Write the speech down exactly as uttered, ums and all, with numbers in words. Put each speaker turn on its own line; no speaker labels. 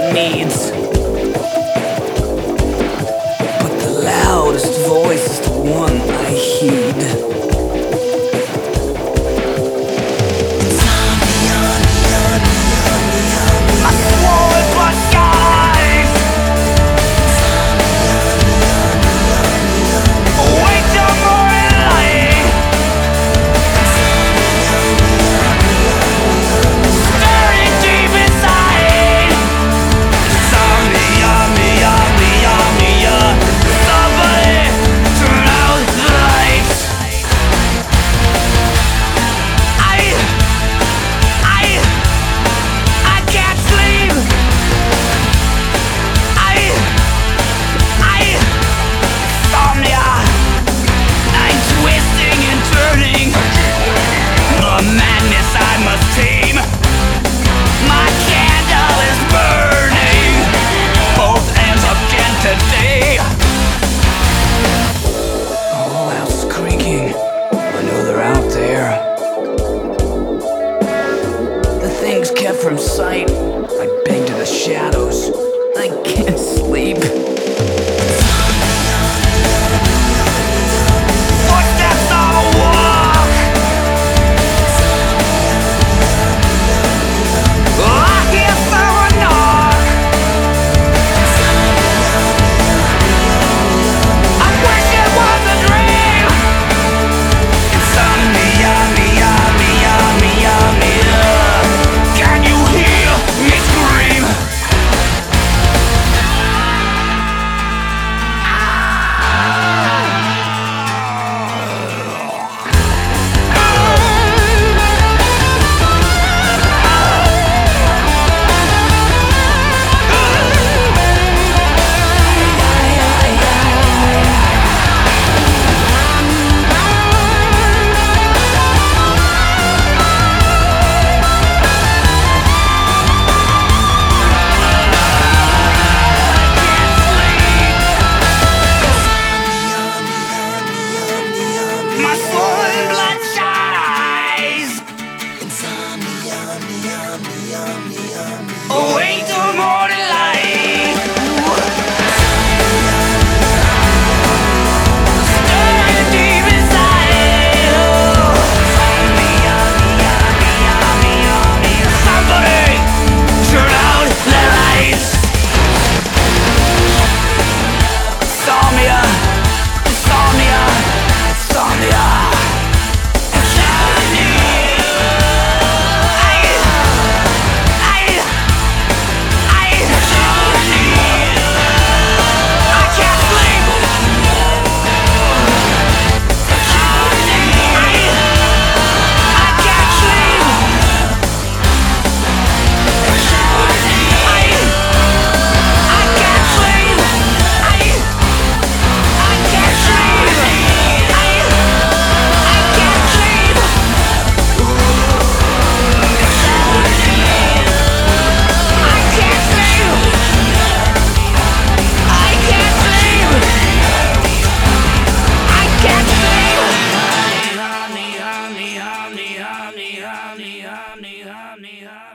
needs. But the loudest voice is the one I heed. Kept from sight, I beg to the shadows. I can't sleep. Footsteps on a walk. I hear someone knock. I wish it was a dream. Insomnia, mia, mia, mia, mia. Can you hear me scream? Away to more light. Stirring deep inside. Somebody turn out the lights. Insomnia, insomnia, insomnia. Honey, honey, honey, honey, honey, honey, honey.